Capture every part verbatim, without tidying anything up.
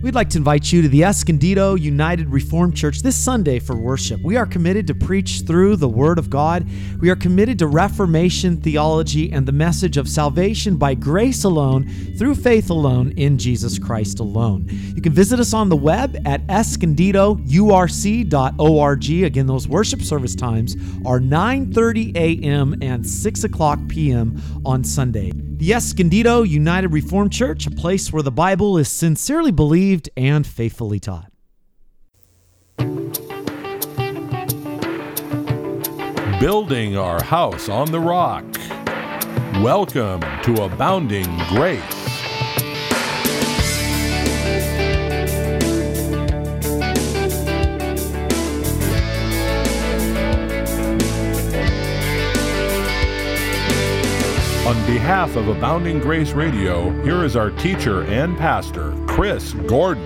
We'd like to invite you to the Escondido United Reformed Church this Sunday for worship. We are committed to preach through the Word of God. We are committed to Reformation theology and the message of salvation by grace alone, through faith alone, in Jesus Christ alone. You can visit us on the web at escondido u r c dot org. Again, those worship service times are nine thirty a.m. and six o'clock p.m. on Sunday. The Escondido United Reformed Church, a place where the Bible is sincerely believed and faithfully taught. Building our house on the rock. Welcome to Abounding Grace. On behalf of Abounding Grace Radio, here is our teacher and pastor, Chris Gordon.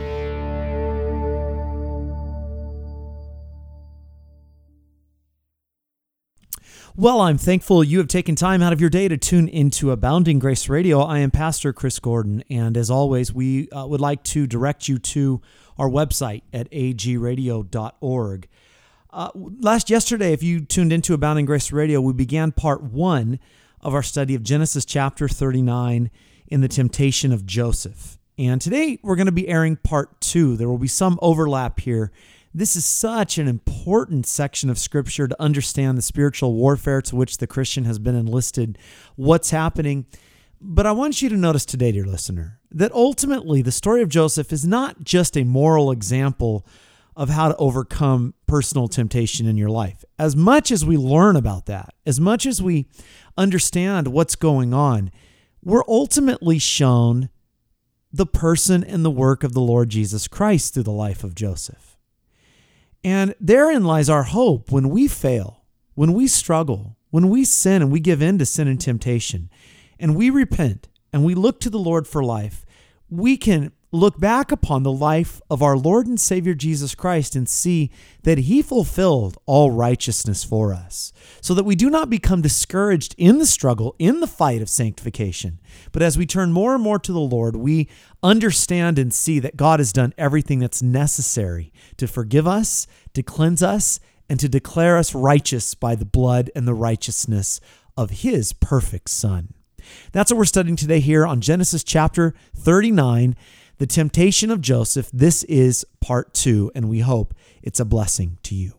Well, I'm thankful you have taken time out of your day to tune into Abounding Grace Radio. I am Pastor Chris Gordon, and as always, we uh, would like to direct you to our website at a g radio dot org. Uh, last yesterday, if you tuned into Abounding Grace Radio, we began part one of our study of Genesis chapter thirty-nine in the temptation of Joseph. And today we're going to be airing part two. There will be some overlap here. This is such an important section of Scripture to understand the spiritual warfare to which the Christian has been enlisted, what's happening. But I want you to notice today, dear listener, that ultimately the story of Joseph is not just a moral example of how to overcome personal temptation in your life. As much as we learn about that, as much as we understand what's going on, we're ultimately shown the person and the work of the Lord Jesus Christ through the life of Joseph. And therein lies our hope when we fail, when we struggle, when we sin and we give in to sin and temptation, and we repent and we look to the Lord for life. We can look back upon the life of our Lord and Savior Jesus Christ and see that He fulfilled all righteousness for us, so that we do not become discouraged in the struggle, in the fight of sanctification. But as we turn more and more to the Lord, we understand and see that God has done everything that's necessary to forgive us, to cleanse us, and to declare us righteous by the blood and the righteousness of His perfect Son. That's what we're studying today here on Genesis chapter thirty-nine, the temptation of Joseph. This is part two, and we hope it's a blessing to you.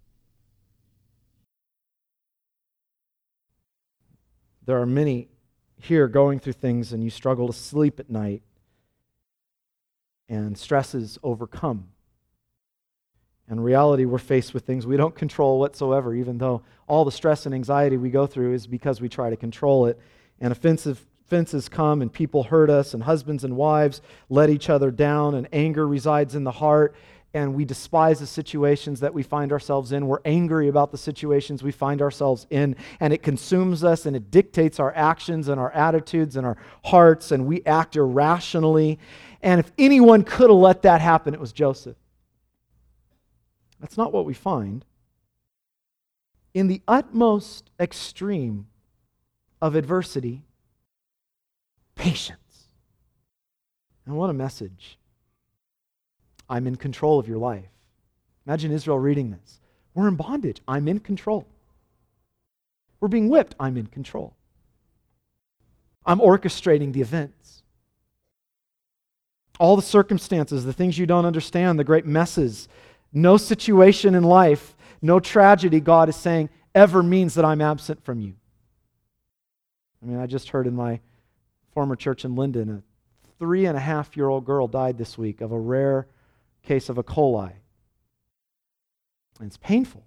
There are many here going through things, and you struggle to sleep at night, and stresses overcome. In reality, we're faced with things we don't control whatsoever, even though all the stress and anxiety we go through is because we try to control it. And offensive offenses come, and people hurt us, and husbands and wives let each other down, and anger resides in the heart, and we despise the situations that we find ourselves in. We're angry about the situations we find ourselves in, and it consumes us, and it dictates our actions and our attitudes and our hearts, and we act irrationally. And if anyone could have let that happen, it was Joseph. That's not what we find. In the utmost extreme of adversity, patience. And what a message. I'm in control of your life. Imagine Israel reading this. We're in bondage. I'm in control. We're being whipped. I'm in control. I'm orchestrating the events. All the circumstances, the things you don't understand, the great messes, no situation in life, no tragedy, God is saying, ever means that I'm absent from you. I mean, I just heard in my former church in Linden, a three and a half year old girl died this week of a rare case of E. coli. And it's painful.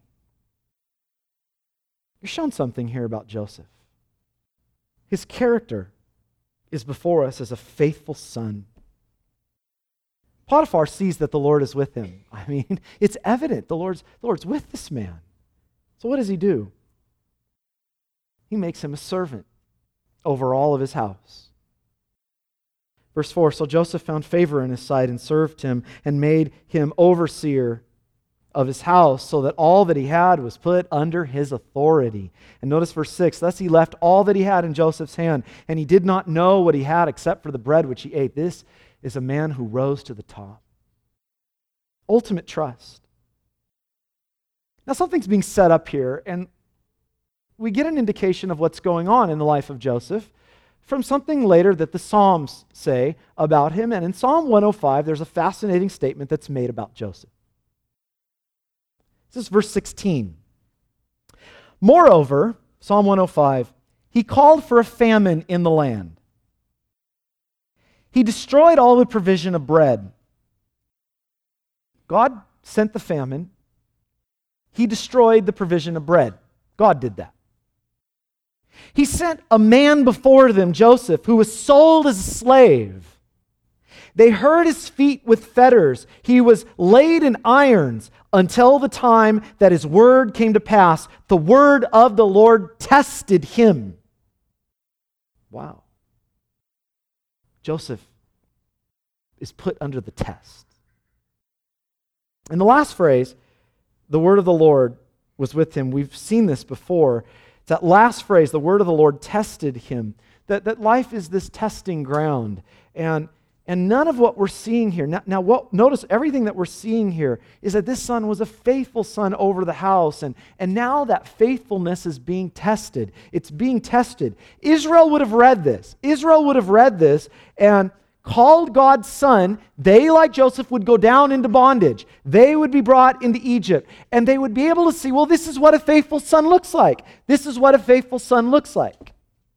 You're shown something here about Joseph. His character is before us as a faithful son. Potiphar sees that the Lord is with him. I mean, it's evident the Lord's, the Lord's with this man. So what does he do? He makes him a servant over all of his house. Verse four, so Joseph found favor in his sight and served him and made him overseer of his house, so that all that he had was put under his authority. And notice verse six, thus he left all that he had in Joseph's hand, and he did not know what he had except for the bread which he ate. This, is a man who rose to the top. Ultimate trust. Now, something's being set up here, and we get an indication of what's going on in the life of Joseph from something later that the Psalms say about him. And in Psalm one oh five, there's a fascinating statement that's made about Joseph. This is verse sixteen. Moreover, Psalm one oh five, he called for a famine in the land. He destroyed all the provision of bread. God sent the famine. He destroyed the provision of bread. God did that. He sent a man before them, Joseph, who was sold as a slave. They hurt his feet with fetters. He was laid in irons until the time that his word came to pass. The word of the Lord tested him. Wow. Joseph is put under the test. In the last phrase, the word of the Lord was with him. We've seen this before. It's that last phrase, the word of the Lord tested him. That, that life is this testing ground. And, and none of what we're seeing here, now, now what, notice everything that we're seeing here is that this son was a faithful son over the house. And, and now that faithfulness is being tested. It's being tested. Israel would have read this. Israel would have read this and called God's son. They, like Joseph, would go down into bondage. They would be brought into Egypt. And they would be able to see, well, this is what a faithful son looks like. This is what a faithful son looks like.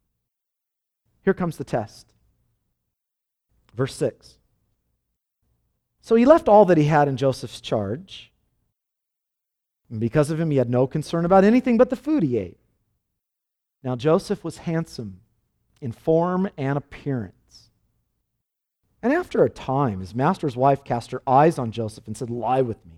Here comes the test. Verse six. So he left all that he had in Joseph's charge. And because of him, he had no concern about anything but the food he ate. Now Joseph was handsome in form and appearance. And after a time, his master's wife cast her eyes on Joseph and said, "Lie with me."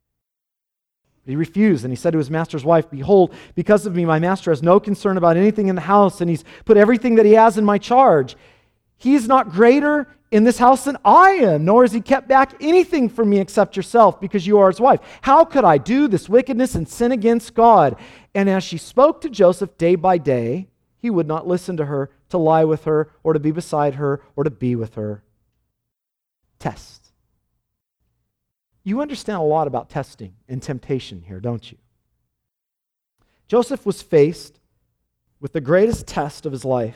But he refused, and he said to his master's wife, "Behold, because of me, my master has no concern about anything in the house, and he's put everything that he has in my charge. He is not greater in this house than I am, nor has he kept back anything from me except yourself, because you are his wife. How could I do this wickedness and sin against God?" And as she spoke to Joseph day by day, he would not listen to her, to lie with her, or to be beside her, or to be with her. Test. You understand a lot about testing and temptation here, don't you? Joseph was faced with the greatest test of his life.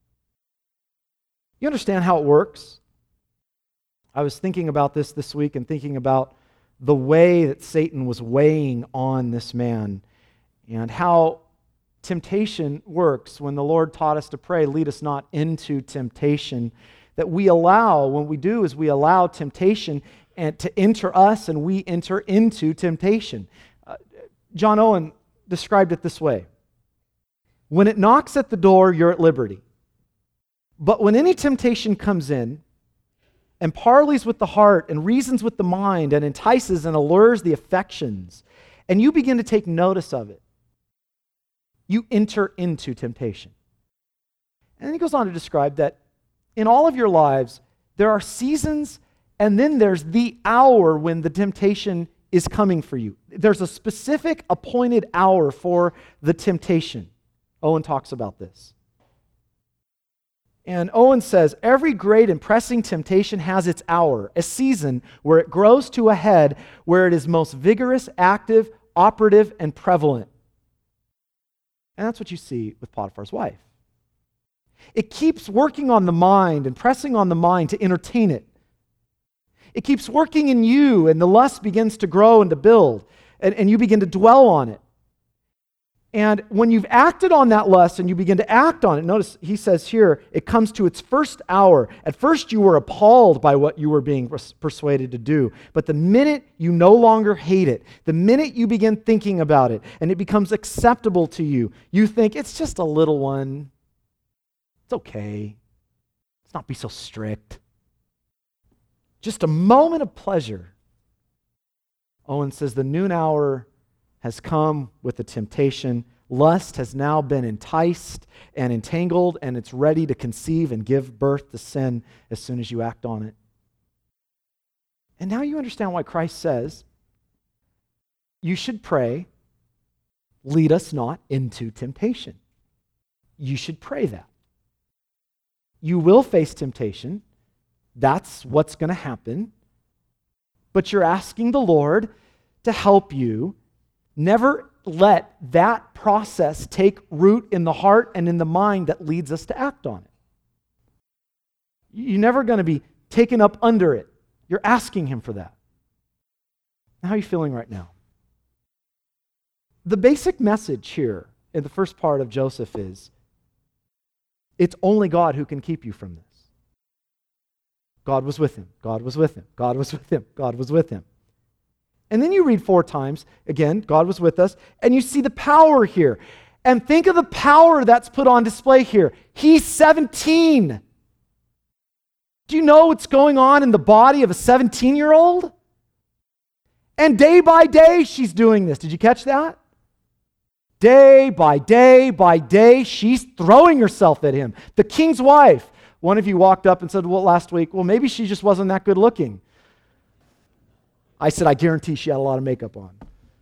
You understand how it works? I was thinking about this this week and thinking about the way that Satan was weighing on this man and how temptation works. When the Lord taught us to pray, "Lead us not into temptation," that we allow, when we do, is we allow temptation and to enter us, and we enter into temptation. Uh, John Owen described it this way: when it knocks at the door, you're at liberty. But when any temptation comes in and parleys with the heart and reasons with the mind and entices and allures the affections, and you begin to take notice of it, you enter into temptation. And then he goes on to describe that in all of your lives, there are seasons, and then there's the hour when the temptation is coming for you. There's a specific appointed hour for the temptation. Owen talks about this. And Owen says, every great and pressing temptation has its hour, a season where it grows to a head, where it is most vigorous, active, operative, and prevalent. And that's what you see with Potiphar's wife. It keeps working on the mind and pressing on the mind to entertain it. It keeps working in you, and the lust begins to grow and to build, and, and you begin to dwell on it. And when you've acted on that lust and you begin to act on it, notice he says here, it comes to its first hour. At first you were appalled by what you were being persuaded to do. But the minute you no longer hate it, the minute you begin thinking about it, and it becomes acceptable to you, you think, it's just a little one. It's okay. Let's not be so strict. Just a moment of pleasure. Owen says the noon hour has come with the temptation. Lust has now been enticed and entangled, and it's ready to conceive and give birth to sin as soon as you act on it. And now you understand why Christ says, you should pray, lead us not into temptation. You should pray that. You will face temptation. that's what's going to happen. But you're asking the Lord to help you never let that process take root in the heart and in the mind that leads us to act on it. You're never going to be taken up under it. You're asking him for that. How are you feeling right now? The basic message here in the first part of Joseph is, it's only God who can keep you from this. God was with him. God was with him. God was with him. God was with him. And then you read four times, again, God was with us, and you see the power here. And think of the power that's put on display here. He's seventeen. Do you know what's going on in the body of a seventeen-year-old? And day by day, she's doing this. Did you catch that? Day by day by day, she's throwing herself at him. The king's wife. One of you walked up and said, well, last week, well, maybe she just wasn't that good looking. I said, I guarantee she had a lot of makeup on.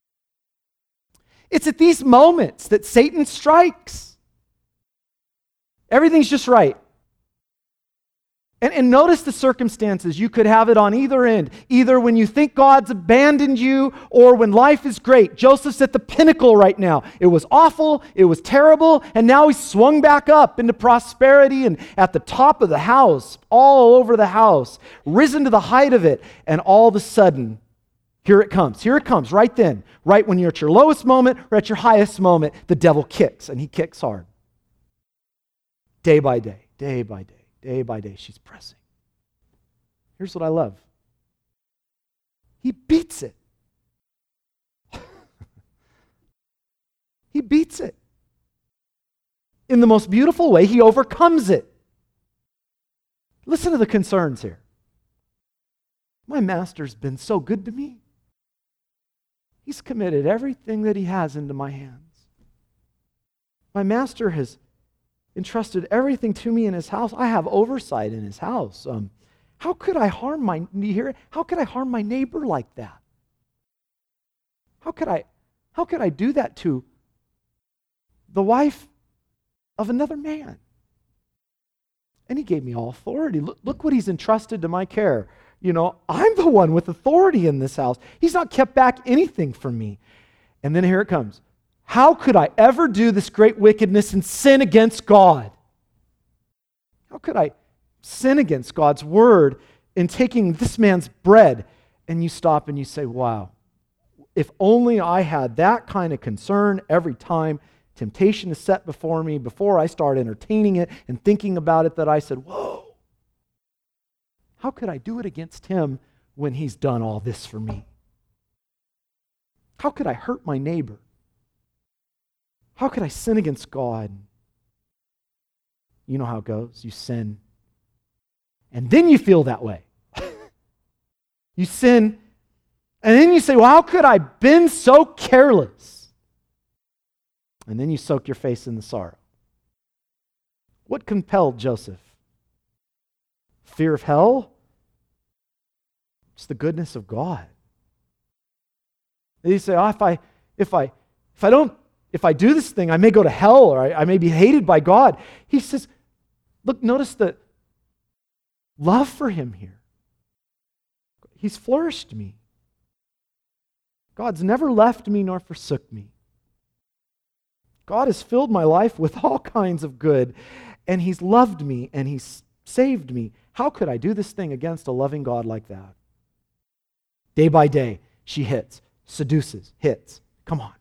It's at these moments that Satan strikes. Everything's just right. And, and notice the circumstances. You could have it on either end. Either when you think God's abandoned you or when life is great. Joseph's at the pinnacle right now. It was awful, it was terrible, and now he's swung back up into prosperity and at the top of the house, all over the house, risen to the height of it, and all of a sudden, here it comes. Here it comes, right then. Right when you're at your lowest moment or at your highest moment, the devil kicks, and he kicks hard. Day by day, day by day. Day by day, she's pressing. Here's what I love. He beats it. He beats it. In the most beautiful way, he overcomes it. Listen to the concerns here. My master's been so good to me. He's committed everything that he has into my hands. My master has entrusted everything to me in his house. I have oversight in his house. Um, how could I harm my you hear it? How could I harm my neighbor like that? How could I how could I do that to the wife of another man? And he gave me all authority. Look, look what he's entrusted to my care. You know, I'm the one with authority in this house. He's not kept back anything from me. And then here it comes. How could I ever do this great wickedness and sin against God? How could I sin against God's word in taking this man's bread? And you stop and you say, wow, if only I had that kind of concern every time temptation is set before me, before I start entertaining it and thinking about it, that I said, whoa, how could I do it against him when he's done all this for me? How could I hurt my neighbor? How could I sin against God? You know how it goes. You sin. And then you feel that way. You sin. And then you say, well, how could I have been so careless? And then you soak your face in the sorrow. What compelled Joseph? Fear of hell? It's the goodness of God. And you say, oh, if I, if I, if I don't If I do this thing, I may go to hell or I, I may be hated by God. He says, look, notice the love for him here. He's flourished me. God's never left me nor forsook me. God has filled my life with all kinds of good, and he's loved me and he's saved me. How could I do this thing against a loving God like that? Day by day, she hits, seduces, hits. Come on.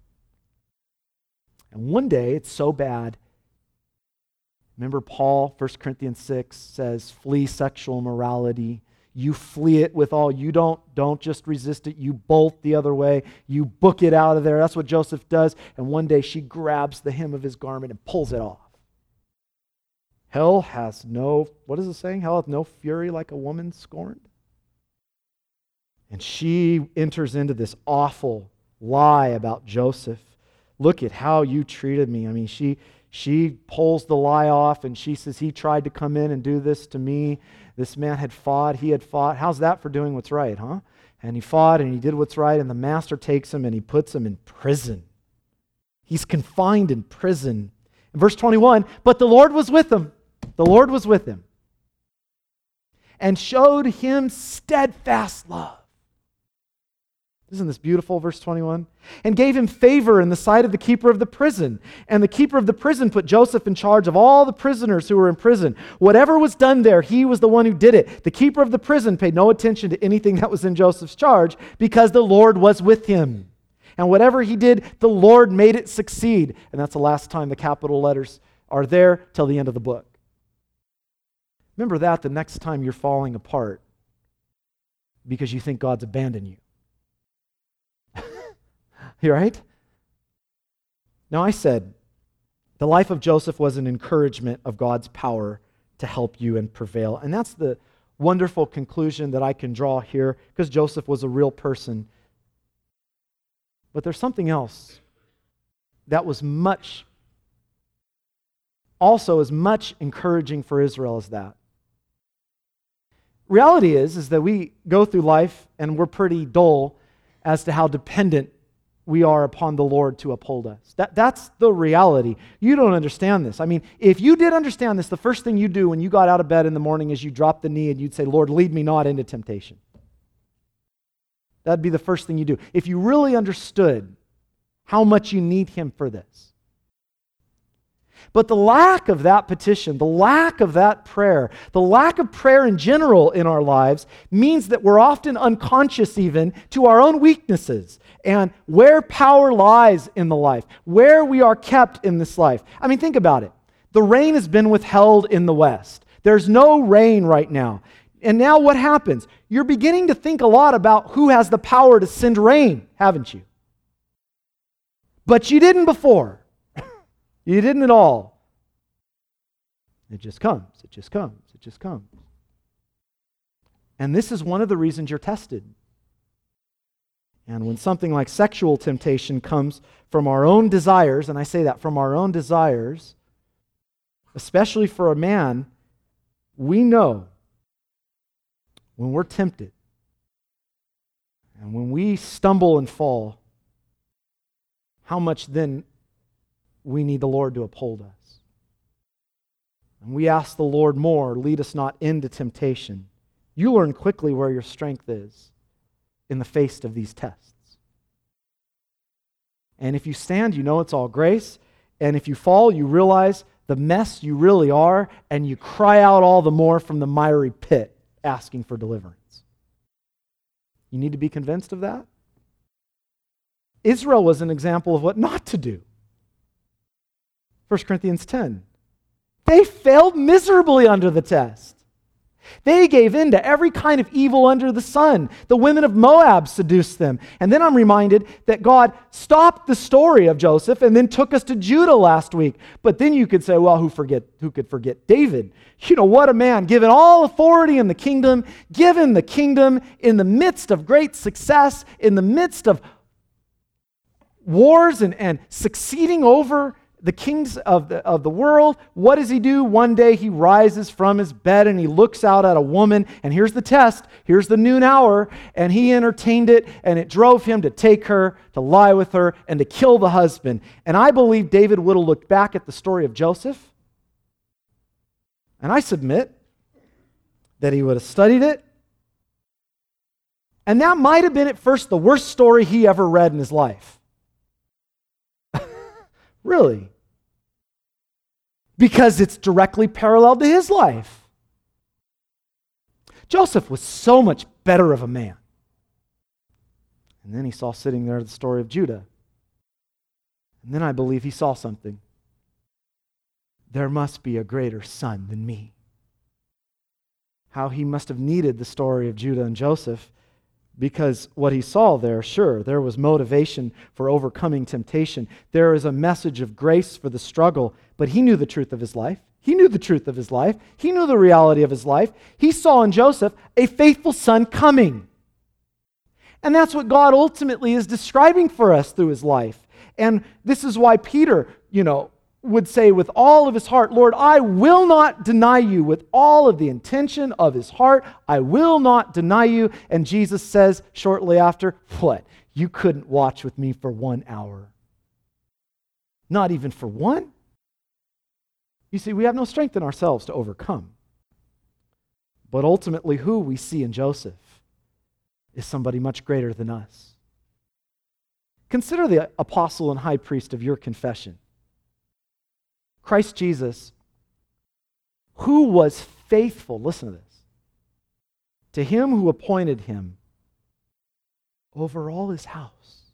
And one day, it's so bad. Remember Paul, First Corinthians six says, flee sexual immorality. You flee it with all. You don't, don't just resist it. You bolt the other way. You book it out of there. That's what Joseph does. And one day, she grabs the hem of his garment and pulls it off. Hell has no, what is it saying? Hell hath no fury like a woman scorned. And she enters into this awful lie about Joseph. Look at how you treated me. I mean, she she pulls the lie off and she says, he tried to come in and do this to me. This man had fought. He had fought. How's that for doing what's right, huh? And he fought and he did what's right, and the master takes him and he puts him in prison. He's confined in prison. In verse twenty-one, but the Lord was with him. The Lord was with him. and showed him steadfast love. Isn't this beautiful, verse twenty-one? And gave him favor in the sight of the keeper of the prison. And the keeper of the prison put Joseph in charge of all the prisoners who were in prison. Whatever was done there, he was the one who did it. The keeper of the prison paid no attention to anything that was in Joseph's charge because the Lord was with him. And whatever he did, the Lord made it succeed. And that's the last time the capital letters are there till the end of the book. Remember that the next time you're falling apart because you think God's abandoned you. You right? Now I said, the life of Joseph was an encouragement of God's power to help you and prevail. And that's the wonderful conclusion that I can draw here, because Joseph was a real person. But there's something else that was much, also as much encouraging for Israel as that. Reality is, is that we go through life and we're pretty dull as to how dependent we are upon the Lord to uphold us. That, that's the reality. You don't understand this. I mean, if you did understand this, the first thing you do when you got out of bed in the morning is you drop the knee and you'd say, Lord, lead me not into temptation. That'd be the first thing you do. If you really understood how much you need Him for this. But the lack of that petition, the lack of that prayer, the lack of prayer in general in our lives means that we're often unconscious even to our own weaknesses and where power lies in the life, where we are kept in this life. I mean, think about it. The rain has been withheld in the West. There's no rain right now. And now what happens? You're beginning to think a lot about who has the power to send rain, haven't you? But you didn't before. You didn't at all. It just comes, it just comes, it just comes. And this is one of the reasons you're tested. And when something like sexual temptation comes from our own desires, and I say that from our own desires, especially for a man, we know when we're tempted and when we stumble and fall, how much then we need the Lord to uphold us. And we ask the Lord more, lead us not into temptation. You learn quickly where your strength is in the face of these tests. And if you stand, you know it's all grace. And if you fall, you realize the mess you really are, and you cry out all the more from the miry pit, asking for deliverance. You need to be convinced of that. Israel was an example of what not to do. First Corinthians ten. They failed miserably under the test. They gave in to every kind of evil under the sun. The women of Moab seduced them. And then I'm reminded that God stopped the story of Joseph and then took us to Judah last week. But then you could say, well, who forget who could forget David? You know, what a man, given all authority in the kingdom, given the kingdom in the midst of great success, in the midst of wars and, and succeeding over the kings of the, of the world. What does he do? One day he rises from his bed and he looks out at a woman, and here's the test, here's the noon hour, and he entertained it, and it drove him to take her, to lie with her, and to kill the husband. And I believe David would have looked back at the story of Joseph, and I submit that he would have studied it, and that might have been at first the worst story he ever read in his life. Really? Because it's directly parallel to his life. Joseph was so much better of a man. And then he saw sitting there the story of Judah. And then I believe he saw something. There must be a greater son than me. How he must have needed the story of Judah and Joseph, because what he saw there, sure, there was motivation for overcoming temptation. There is a message of grace for the struggle, but he knew the truth of his life. He knew the truth of his life. He knew the reality of his life. He saw in Joseph a faithful son coming. And that's what God ultimately is describing for us through his life. And this is why Peter, you know, would say with all of his heart, Lord, I will not deny you. With all of the intention of his heart, I will not deny you. And Jesus says shortly after, what? You couldn't watch with me for one hour. Not even for one? You see, we have no strength in ourselves to overcome. But ultimately, who we see in Joseph is somebody much greater than us. Consider the apostle and high priest of your confession, Christ Jesus, who was faithful, listen to this, to him who appointed him over all his house.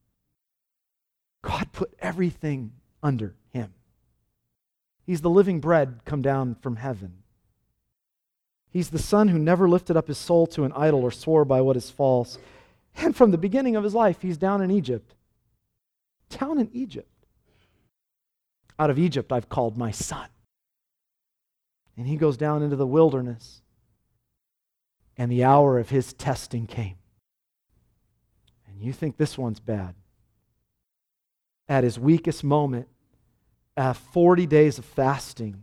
God put everything under him. He's the living bread come down from heaven. He's the son who never lifted up his soul to an idol or swore by what is false. And from the beginning of his life, he's down in Egypt. Down in Egypt. Out of Egypt, I've called my son. And he goes down into the wilderness. And the hour of his testing came. And you think this one's bad. At his weakest moment, after forty days of fasting,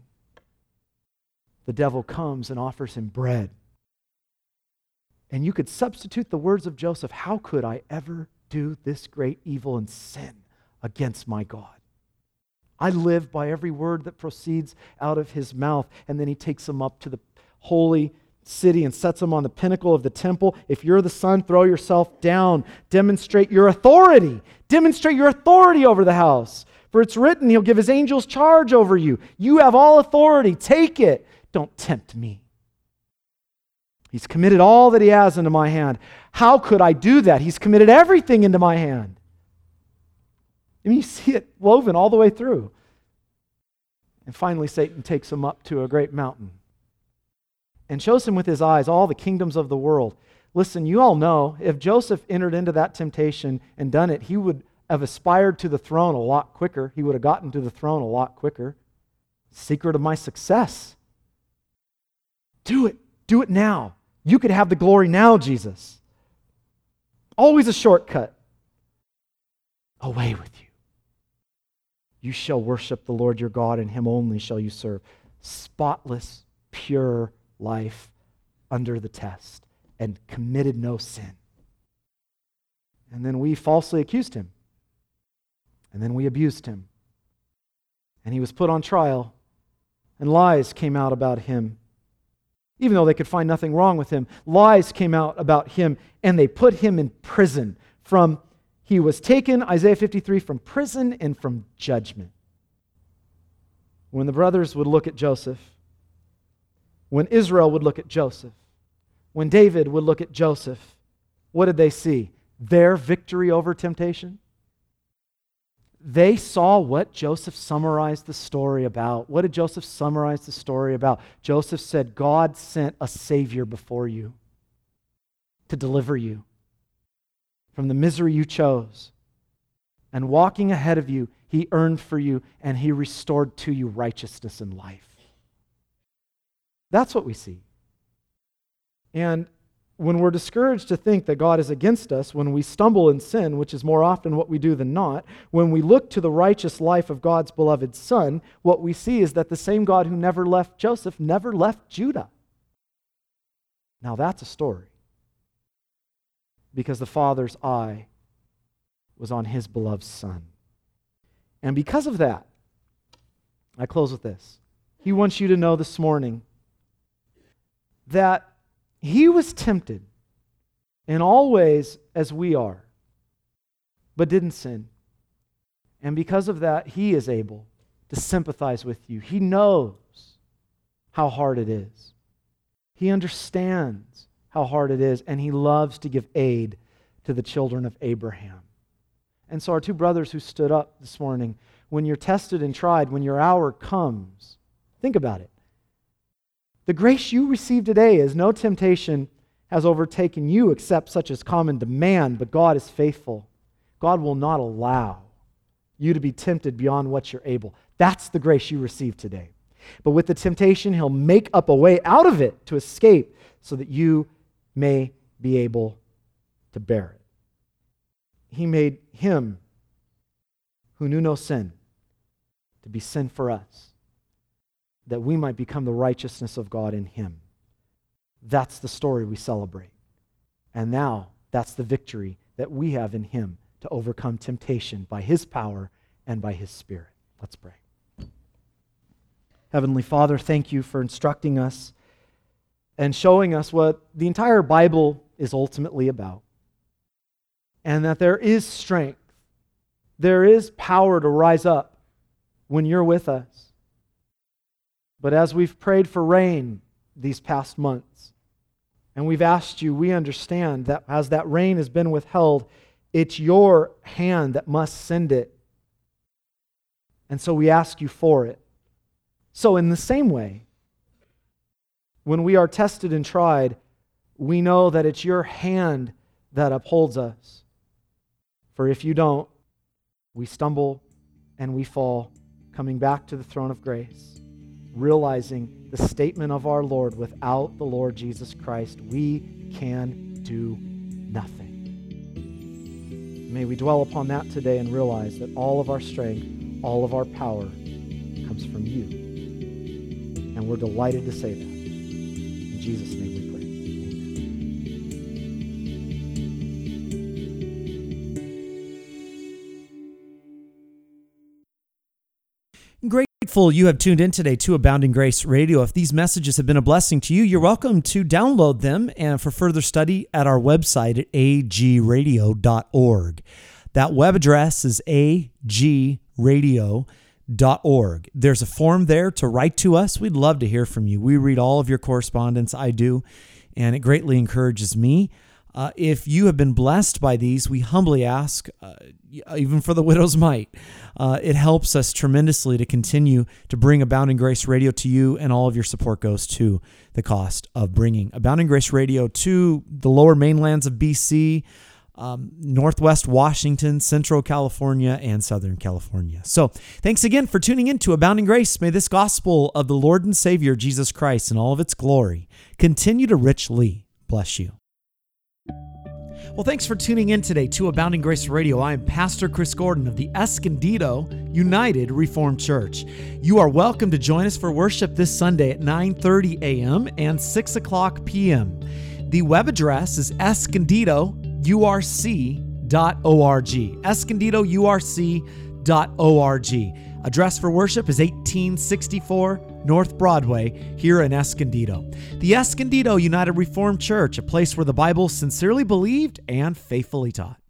the devil comes and offers him bread. And you could substitute the words of Joseph, how could I ever do this great evil and sin against my God? I live by every word that proceeds out of his mouth. And then he takes him up to the holy city and sets him on the pinnacle of the temple. If you're the son, throw yourself down. Demonstrate your authority. Demonstrate your authority over the house. For it's written, he'll give his angels charge over you. You have all authority. Take it. Don't tempt me. He's committed all that he has into my hand. How could I do that? He's committed everything into my hand. I mean, you see it woven all the way through. And finally, Satan takes him up to a great mountain and shows him with his eyes all the kingdoms of the world. Listen, you all know, if Joseph entered into that temptation and done it, he would have aspired to the throne a lot quicker. He would have gotten to the throne a lot quicker. Secret of my success. Do it. Do it now. You could have the glory now, Jesus. Always a shortcut. Away with you. You shall worship the Lord your God, and him only shall you serve. Spotless, pure life under the test, and committed no sin. And then we falsely accused him. And then we abused him. And he was put on trial, and lies came out about him. Even though they could find nothing wrong with him, lies came out about him, and they put him in prison. From he was taken, Isaiah fifty-three, from prison and from judgment. When the brothers would look at Joseph, when Israel would look at Joseph, when David would look at Joseph, what did they see? Their victory over temptation? They saw what Joseph summarized the story about. What did Joseph summarize the story about? Joseph said, God sent a Savior before you to deliver you from the misery you chose. And walking ahead of you, he earned for you and he restored to you righteousness and life. That's what we see. And when we're discouraged to think that God is against us, when we stumble in sin, which is more often what we do than not, when we look to the righteous life of God's beloved Son, what we see is that the same God who never left Joseph never left Judah. Now that's a story. Because the Father's eye was on his beloved Son. And because of that, I close with this. He wants you to know this morning that he was tempted in all ways as we are, but didn't sin. And because of that, he is able to sympathize with you. He knows how hard it is. He understands how hard it is, and he loves to give aid to the children of Abraham. And so our two brothers who stood up this morning, when you're tested and tried, when your hour comes, think about it. The grace you receive today is no temptation has overtaken you except such as common to man, but God is faithful. God will not allow you to be tempted beyond what you're able. That's the grace you receive today. But with the temptation, he'll make up a way out of it to escape so that you may be able to bear it. He made him who knew no sin to be sin for us, that we might become the righteousness of God in him. That's the story we celebrate. And now, that's the victory that we have in him to overcome temptation by his power and by his Spirit. Let's pray. Heavenly Father, thank you for instructing us and showing us what the entire Bible is ultimately about. And that there is strength, there is power to rise up when you're with us. But as we've prayed for rain these past months, and we've asked you, we understand that as that rain has been withheld, it's your hand that must send it. And so we ask you for it. So in the same way, when we are tested and tried, we know that it's your hand that upholds us. For if you don't, we stumble and we fall, coming back to the throne of grace, realizing the statement of our Lord, without the Lord Jesus Christ, we can do nothing. May we dwell upon that today and realize that all of our strength, all of our power comes from you. And we're delighted to say that. In Jesus' name we pray. Grateful you have tuned in today to Abounding Grace Radio. If these messages have been a blessing to you, you're welcome to download them and for further study at our website at a g radio dot org. That web address is a g radio dot org. There's a form there to write to us. We'd love to hear from you. We read all of your correspondence. I do, and it greatly encourages me. Uh, if you have been blessed by these, we humbly ask, uh, even for the widow's mite, uh, it helps us tremendously to continue to bring Abounding Grace Radio to you, and all of your support goes to the cost of bringing Abounding Grace Radio to the lower mainlands of B C, um, Northwest Washington, Central California, and Southern California. So thanks again for tuning in to Abounding Grace. May this gospel of the Lord and Savior Jesus Christ in all of its glory continue to richly bless you. Well, thanks for tuning in today to Abounding Grace Radio. I am Pastor Chris Gordon of the Escondido United Reformed Church. You are welcome to join us for worship this Sunday at nine thirty a.m. and six o'clock p.m. The web address is escondido u r c dot org. escondido u r c dot org. Address for worship is eighteen sixty-four North Broadway here in Escondido. The Escondido United Reformed Church, a place where the Bible is sincerely believed and faithfully taught.